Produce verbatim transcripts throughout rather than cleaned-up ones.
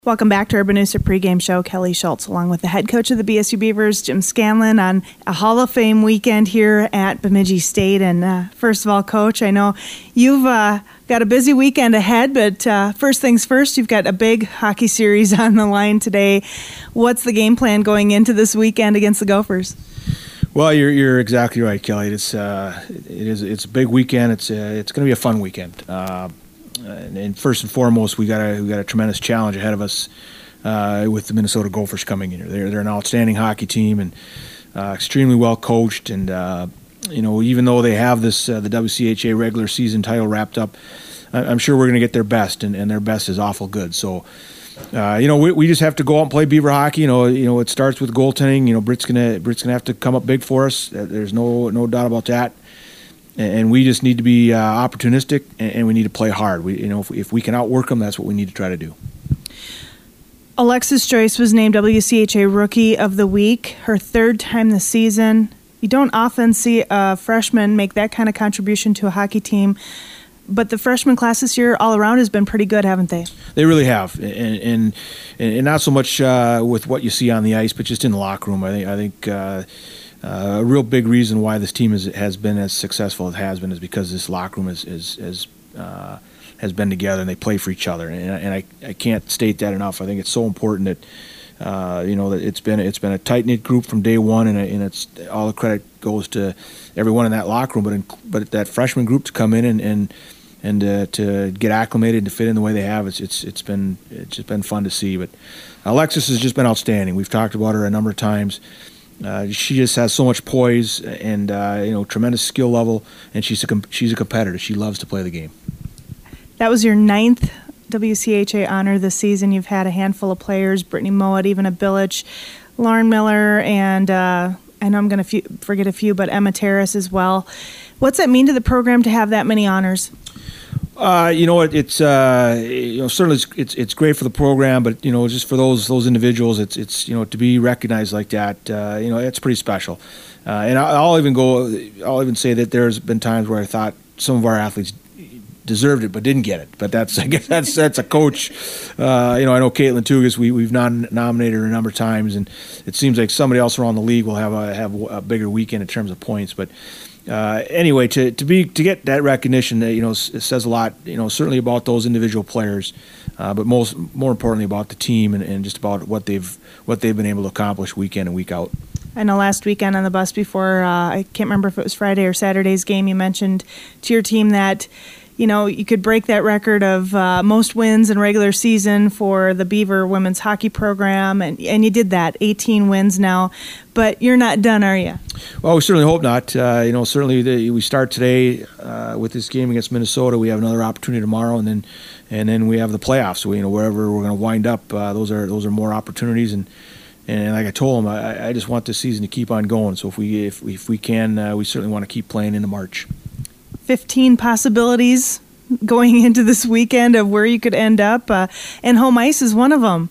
Welcome back to Urban Noosa pregame show. Kelly Schultz along with the head coach of the B S U Beavers, Jim Scanlon, on a Hall of Fame weekend here at Bemidji State. And uh, first of all, Coach, I know you've uh, got a busy weekend ahead, but uh, first things first, you've got a big hockey series on the line today. What's the game plan going into this weekend against the Gophers? Well, you're you're exactly right, Kelly. It's uh, it is it's a big weekend. It's uh, it's going to be a fun weekend. Uh, And, and first and foremost, we got a we got a tremendous challenge ahead of us uh, with the Minnesota Gophers coming in here. They're they're an outstanding hockey team and uh, extremely well coached. And uh, you know, even though they have this uh, the W C H A regular season title wrapped up, I'm sure we're going to get their best, and, and their best is awful good. So, uh, you know, we we just have to go out and play Beaver hockey. You know, you know, it starts with goaltending. You know, Britt's gonna Britt's gonna have to come up big for us. There's no no doubt about that. And we just need to be uh, opportunistic, and we need to play hard. We, you know, if we, if we can outwork them, that's what we need to try to do. Alexis Joyce was named W C H A Rookie of the Week, her third time this season. You don't often see a freshman make that kind of contribution to a hockey team, but the freshman class this year all around has been pretty good, haven't they? They really have, and and, and not so much uh, with what you see on the ice, but just in the locker room. I think I think. Uh, Uh, a real big reason why this team is, has been as successful as it has been is because this locker room is, is, is uh, has been together and they play for each other. And, and I, I can't state that enough. I think it's so important that uh, you know that it's been it's been a tight knit group from day one, and, and it's all the credit goes to everyone in that locker room. But in, but that freshman group to come in and and and uh, to get acclimated and to fit in the way they have, it's it's it's been it's just been fun to see. But Alexis has just been outstanding. We've talked about her a number of times. Uh, she just has so much poise and uh, you know tremendous skill level, and she's a she's a competitor. She loves to play the game. That was your ninth W C H A honor this season. You've had a handful of players: Brittany Mowat, even a Billich, Lauren Miller, and uh, I know I'm going to forget a few, but Emma Terrace as well. What's that mean to the program to have that many honors? Uh, you know, it, it's uh, you know certainly it's, it's it's great for the program, but you know just for those those individuals, it's it's you know to be recognized like that, uh, you know, it's pretty special. Uh, and I'll even go, I'll even say that there's been times where I thought some of our athletes deserved it but didn't get it. But that's I guess that's that's a coach. Uh, you know, I know Caitlin Tugas, we we've non- nominated her a number of times, and it seems like somebody else around the league will have a have a bigger weekend in terms of points, but. Uh, anyway, to to be to get that recognition, uh, you know, it says a lot. You know, certainly about those individual players, uh, but most more importantly about the team and, and just about what they've what they've been able to accomplish week in and week out. I know last weekend on the bus before uh, I can't remember if it was Friday or Saturday's game, you mentioned to your team that you know you could break that record of uh, most wins in regular season for the Beaver women's hockey program, and and you did that, eighteen wins now. But you're not done, are you? Well, we certainly hope not. Uh, you know, certainly the, we start today uh, with this game against Minnesota. We have another opportunity tomorrow, and then and then we have the playoffs. So, you know, wherever we're going to wind up, uh, those are those are more opportunities. And and like I told them, I, I just want this season to keep on going. So if we if we, if we can, uh, we certainly want to keep playing into March. Fifteen possibilities going into this weekend of where you could end up, uh, and home ice is one of them.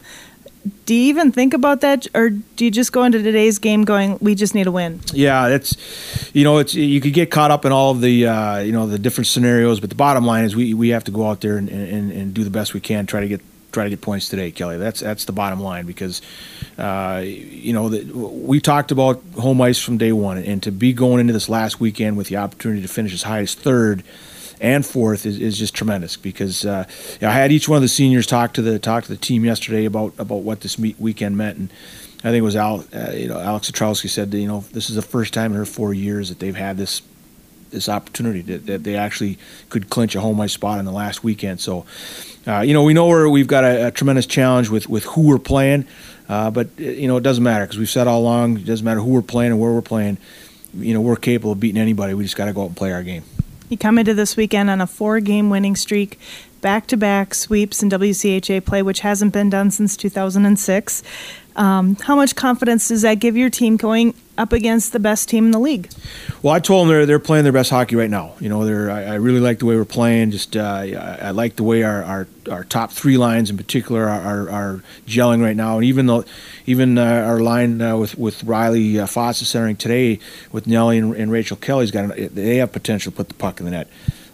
Do you even think about that, or do you just go into today's game going, we just need a win? Yeah, that's, you know, it's you could get caught up in all of the, uh, you know, the different scenarios, but the bottom line is we, we have to go out there and, and, and do the best we can, try to get try to get points today, Kelly. That's that's the bottom line because, uh, you know, the, we talked about home ice from day one, and to be going into this last weekend with the opportunity to finish as high as third and fourth is, is just tremendous because uh, you know, I had each one of the seniors talk to the talk to the team yesterday about, about what this meet, weekend meant, and I think it was Al, uh, you know, Alex Zatrowski said that, you know, this is the first time in her four years that they've had this this opportunity that, that they actually could clinch a home ice spot in the last weekend. So, uh, you know, we know we're, we've got a, a tremendous challenge with, with who we're playing, uh, but you know it doesn't matter because we've said all along it doesn't matter who we're playing and where we're playing. You know, we're capable of beating anybody. We just got to go out and play our game. You come into this weekend on a four-game winning streak, back-to-back sweeps in W C H A play, which hasn't been done since two thousand six. Um, how much confidence does that give your team going up against the best team in the league? Well, I told them they're they're playing their best hockey right now. You know, they're I, I really like the way we're playing. Just uh, I, I like the way our, our, our top three lines in particular are, are, are gelling right now. And even though even uh, our line uh, with with Riley uh, Foss centering today with Nellie and, and Rachel Kelly's got an, they have potential to put the puck in the net.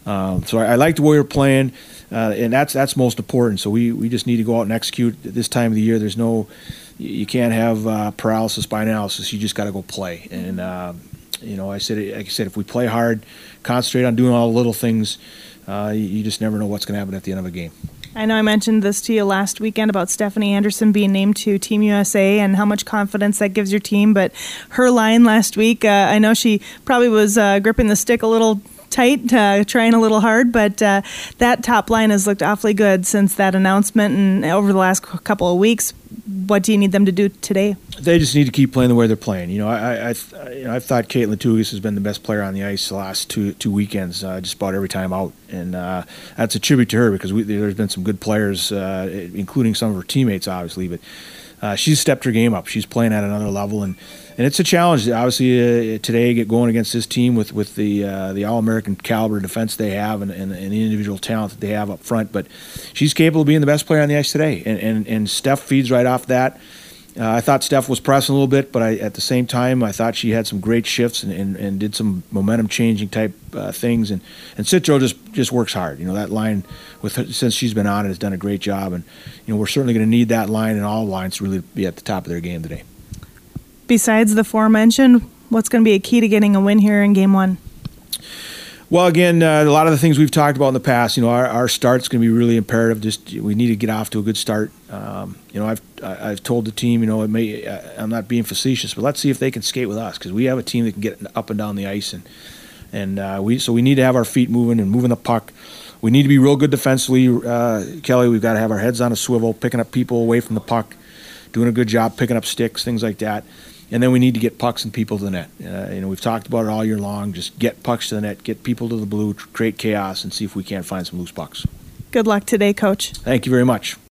Um, so I, I like the way we're playing, uh, and that's that's most important. So we, we just need to go out and execute at this time of the year. There's no, you can't have uh, paralysis by analysis. You just got to go play. And uh, you know, I said, like I said, if we play hard, concentrate on doing all the little things, uh, you, you just never know what's going to happen at the end of a game. I know I mentioned this to you last weekend about Stephanie Anderson being named to Team U S A and how much confidence that gives your team, but her line last week, uh, I know she probably was uh, gripping the stick a little tight, uh, trying a little hard, but uh, that top line has looked awfully good since that announcement and over the last couple of weeks. What do you need them to do today? They just need to keep playing the way they're playing. You know, I, I, you know, I've thought Caitlin Tugas has been the best player on the ice the last two two weekends, uh, just about every time out, and uh, that's a tribute to her because we, there's been some good players, uh, including some of her teammates, obviously, but uh, she's stepped her game up. She's playing at another level, and, and it's a challenge. Obviously, uh, today get going against this team with with the uh, the All-American caliber defense they have and, and, and the individual talent that they have up front. But she's capable of being the best player on the ice today, and and, and Steph feeds right off that. Uh, I thought Steph was pressing a little bit, but I, at the same time, I thought she had some great shifts and, and, and did some momentum-changing type uh, things. And, and Citro just, just works hard. You know, that line, with her, since she's been on it, has done a great job. And, you know, we're certainly going to need that line and all lines to really be at the top of their game today. Besides the aforementioned, what's going to be a key to getting a win here in Game one? Well, again, uh, a lot of the things we've talked about in the past, you know, our, our start's going to be really imperative. Just we need to get off to a good start. Um, you know, I've I've told the team, you know, it may I'm not being facetious, but let's see if they can skate with us because we have a team that can get up and down the ice, and and uh, we so we need to have our feet moving and moving the puck. We need to be real good defensively, uh, Kelly. We've got to have our heads on a swivel, picking up people away from the puck, doing a good job picking up sticks, things like that. And then we need to get pucks and people to the net. Uh, you know, we've talked about it all year long. Just get pucks to the net, get people to the blue, create chaos, and see if we can't find some loose pucks. Good luck today, Coach. Thank you very much.